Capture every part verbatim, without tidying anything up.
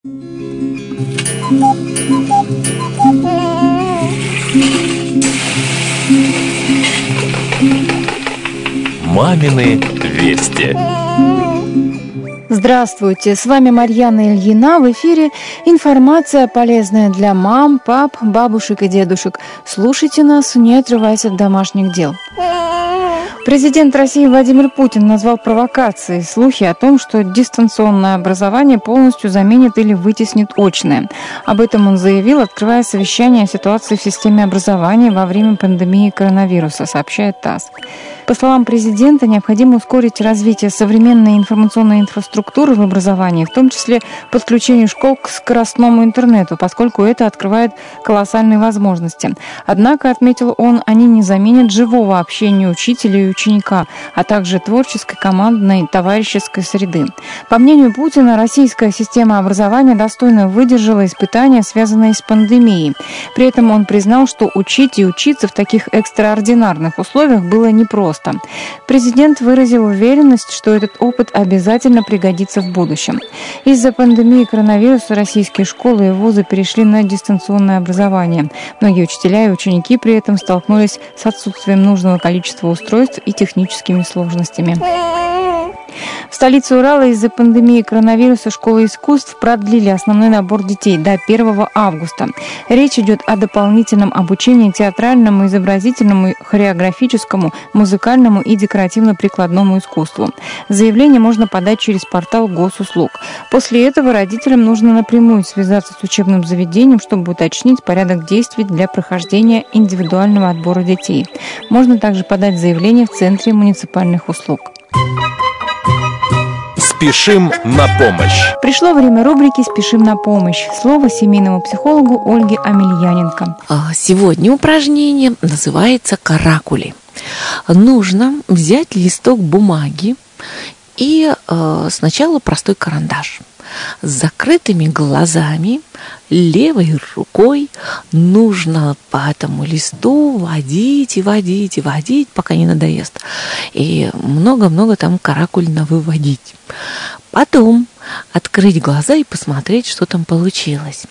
Мамины вести. Здравствуйте, с вами Марьяна Ильина. В эфире информация, полезная для мам, пап, бабушек и дедушек. Слушайте нас, не отрываясь от домашних дел. Президент России Владимир Путин назвал провокацией слухи о том, что дистанционное образование полностью заменит или вытеснит очное. Об этом он заявил, открывая совещание о ситуации в системе образования во время пандемии коронавируса, сообщает ТАСС. По словам президента, необходимо ускорить развитие современной информационной инфраструктуры в образовании, в том числе подключение школ к скоростному интернету, поскольку это открывает колоссальные возможности. Однако, отметил он, они не заменят живого общения учителя и ученика, а также творческой, командной, товарищеской среды. По мнению Путина, российская система образования достойно выдержала испытания, связанные с пандемией. При этом он признал, что учить и учиться в таких экстраординарных условиях было непросто. Президент выразил уверенность, что этот опыт обязательно пригодится в будущем. Из-за пандемии коронавируса российские школы и вузы перешли на дистанционное образование. Многие учителя и ученики при этом столкнулись с отсутствием нужного количества устройств и техническими сложностями. В столице Урала из-за пандемии коронавируса школы искусств продлили основной набор детей до первого августа. Речь идет о дополнительном обучении театральному, изобразительному, хореографическому, музыкальному и декоративно-прикладному искусству. Заявление можно подать через портал госуслуг. После этого родителям нужно напрямую связаться с учебным заведением, чтобы уточнить порядок действий для прохождения индивидуального отбора детей. Можно также подать заявление в Центре муниципальных услуг. Спешим на помощь. Пришло время рубрики «Спешим на помощь». Слово семейному психологу Ольге Амельяненко. Сегодня упражнение называется «Каракули». Нужно взять листок бумаги и э, сначала простой карандаш. С закрытыми глазами, левой рукой нужно по этому листу водить и водить и водить, пока не надоест. И много-много там каракуль навыводить. Потом открыть глаза и посмотреть, что там получилось.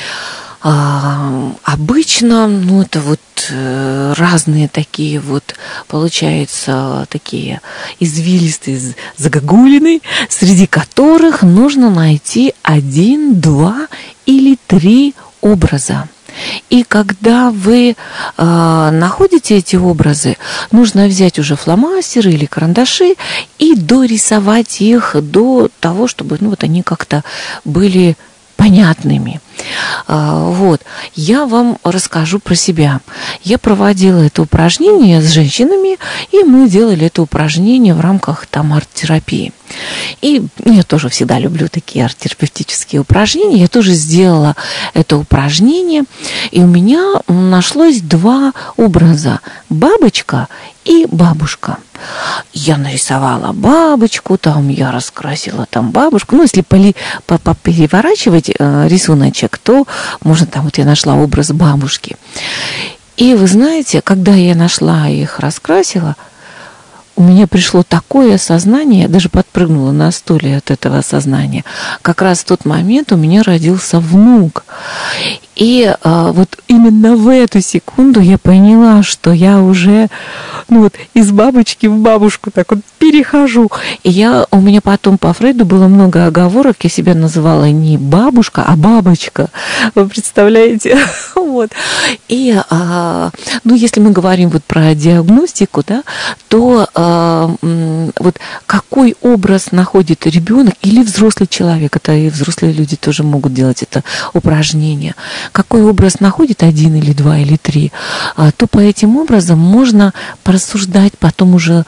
А, обычно, ну, это вот э, разные такие вот, получаются такие извилистые загогулины, среди которых нужно найти один, два или три образа. И когда вы э, находите эти образы, нужно взять уже фломастеры или карандаши и дорисовать их до того, чтобы, ну, вот они как-то были понятными. Вот. Я вам расскажу про себя. Я проводила это упражнение с женщинами, и мы делали это упражнение в рамках там арт-терапии. И я тоже всегда люблю такие арт-терапевтические упражнения. Я тоже сделала это упражнение, и у меня нашлось два образа: бабочка и бабушка. Я нарисовала бабочку, там я раскрасила там бабушку. Ну, если поли, по, по, переворачивать э, рисуночек, то можно там, вот я нашла образ бабушки. И вы знаете, когда я нашла их, раскрасила, у меня пришло такое осознание, я даже подпрыгнула на стуле от этого осознания. Как раз в тот момент у меня родился внук. И а, вот именно в эту секунду я поняла, что я уже, ну вот, из бабочки в бабушку так вот перехожу. И я, у меня потом по Фрейду было много оговорок, я себя называла не бабушка, а бабочка. Вы представляете? Вот. И, а, ну, если мы говорим вот про диагностику, да, то а, вот какой образ находит ребенок или взрослый человек, это и взрослые люди тоже могут делать это упражнение, какой образ находит один или два или три, то по этим образом можно порассуждать, потом уже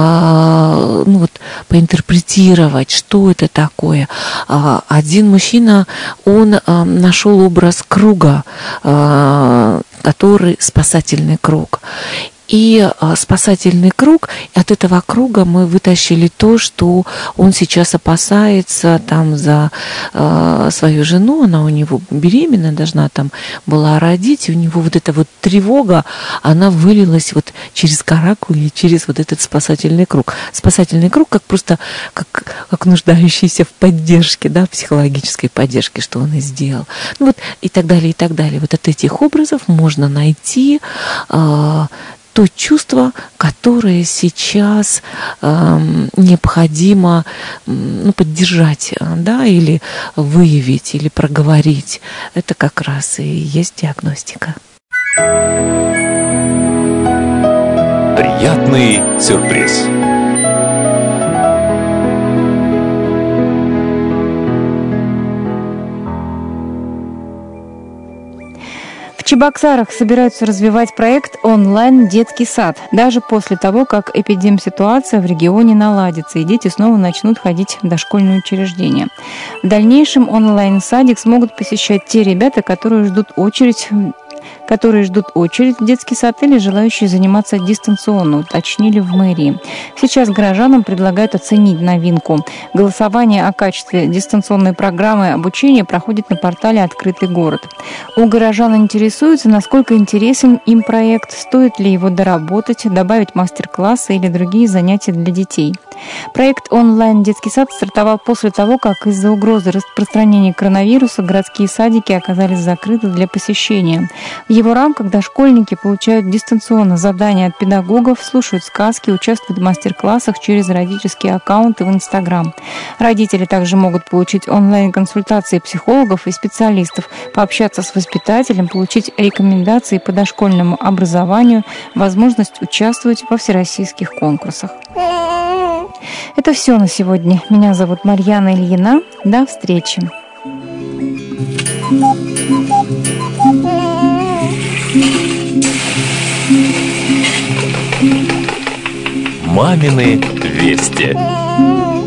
ну вот, поинтерпретировать, что это такое. Один мужчина, он нашел образ круга, который спасательный круг. И спасательный круг, и от этого круга мы вытащили то, что он сейчас опасается там за э, свою жену, она у него беременна, должна там была родить, и у него вот эта вот тревога, она вылилась вот через каракули, через вот этот спасательный круг. Спасательный круг как просто как, как нуждающийся в поддержке, да, психологической поддержке, что он и сделал. Ну вот и так далее, и так далее. Вот от этих образов можно найти э, то чувство, которое сейчас э, необходимо ну, поддержать, да, или выявить, или проговорить. Это как раз и есть диагностика. Приятный сюрприз. В Чебоксарах собираются развивать проект «Онлайн-детский сад», даже после того, как эпидемситуация в регионе наладится, и дети снова начнут ходить в дошкольные учреждения. В дальнейшем онлайн-садик смогут посещать те ребята, которые ждут очередь которые ждут очередь в детский сад или желающие заниматься дистанционно, уточнили в мэрии. Сейчас горожанам предлагают оценить новинку. Голосование о качестве дистанционной программы обучения проходит на портале «Открытый город». У горожан интересуется, насколько интересен им проект, стоит ли его доработать, добавить мастер-классы или другие занятия для детей. Проект «Онлайн-детский сад» стартовал после того, как из-за угрозы распространения коронавируса городские садики оказались закрыты для посещения. В его рамках дошкольники получают дистанционно задания от педагогов, слушают сказки, участвуют в мастер-классах через родительские аккаунты в Инстаграм. Родители также могут получить онлайн-консультации психологов и специалистов, пообщаться с воспитателем, получить рекомендации по дошкольному образованию, возможность участвовать во всероссийских конкурсах. Это все на сегодня. Меня зовут Марьяна Ильина. До встречи. Мамины вести.